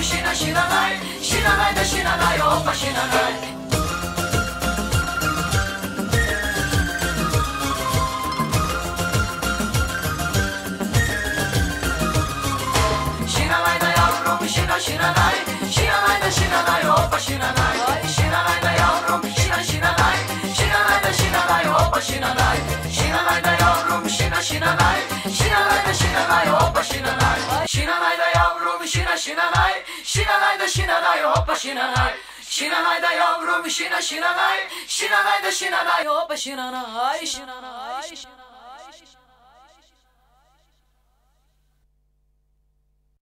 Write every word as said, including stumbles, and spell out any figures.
yavrum şina şinanay, şinanay da şinanay hoppa şinanay. Şinanay da yavrum şina şinanay, şinanay da şinanay hoppa şinanay. Şinanay da yavrum şina şinanay, şinanay da şinanay hoppa şinanay. Şinanay da yavrum şina şinanay, şinanay da şinanay hoppa şinanay. Şinanay da yavrum şina şinanay, şinanay da şinanay hoppa şinanay. Şinanay da yavrum şina şinanay, şinanay da şinanay hoppa şinanay. Şinanay şinanay.